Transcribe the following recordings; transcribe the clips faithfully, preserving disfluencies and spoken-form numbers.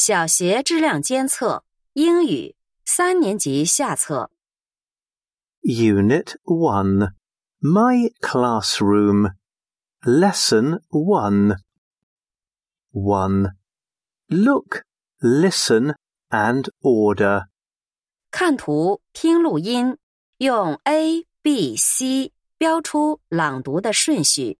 小学质量监测英语三年级下册 Unit one. My Classroom. Lesson one. one. Look, listen, and order. 看图听录音，用 A B C 标出朗读的顺序。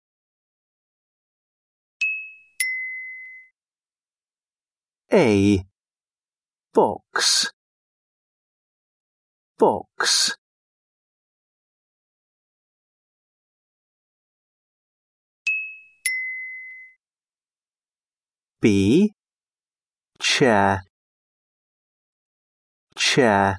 A. Box. Box. B. Chair. Chair.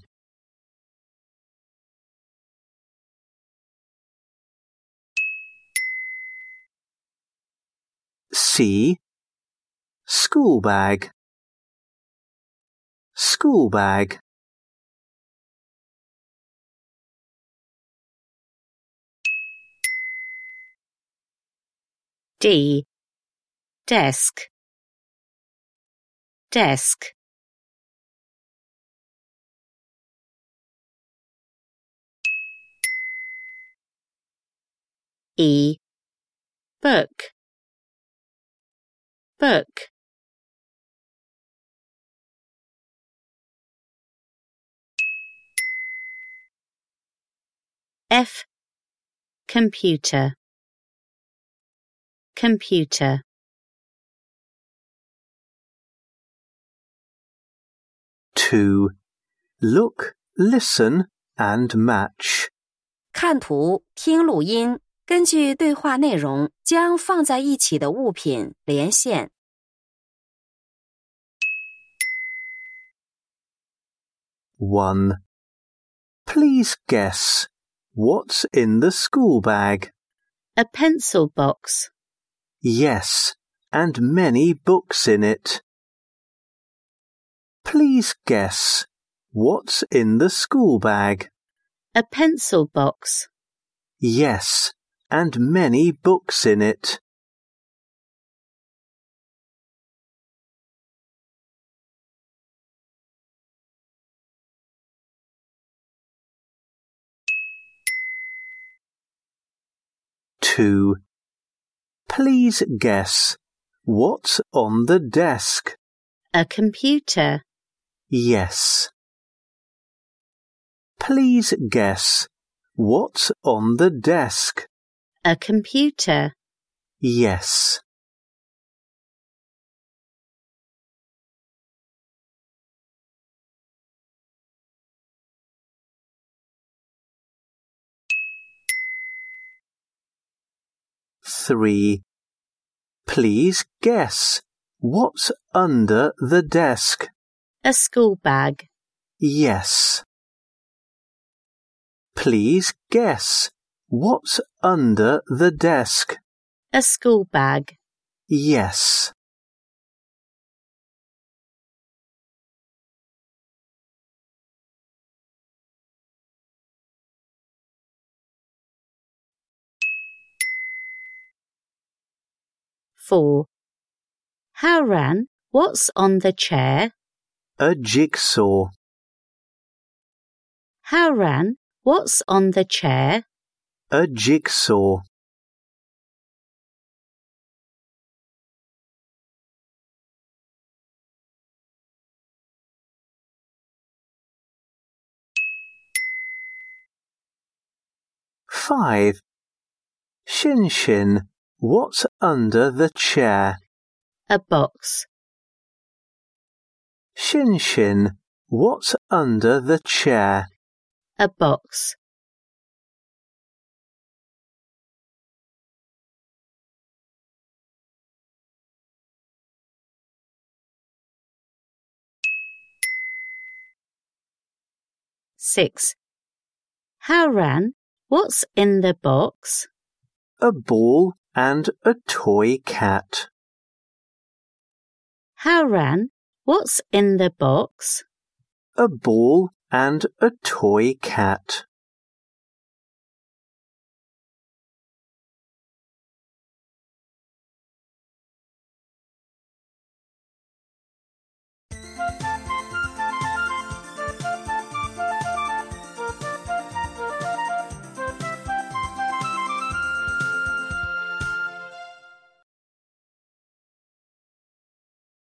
C. School bag. School bag. D. Desk. Desk. E. Book. Book. F. Computer. Computer. two. Look, listen, and match. 看图听录音，根据对话内容将放在一起的物品连线。 one. Please guess. What's in the school bag? A pencil box. Yes, and many books in it. Please guess. What's in the school bag? A pencil box. Yes, and many books in it. two. Please guess. What's on the desk? A computer. Yes. Please guess. What's on the desk? A computer. Yes. three. Please guess. What's under the desk? A school bag. Yes. Please guess. What's under the desk? A school bag. Yes. four. Howran, what's on the chair? A jigsaw. Howran, what's on the chair? A jigsaw. five. Shin Shin, what's under the chair? A box. Shin Shin, what's under the chair? A box. six. Howran, what's in the box? A ball and a toy cat. Howran, what's in the box? A ball and a toy cat.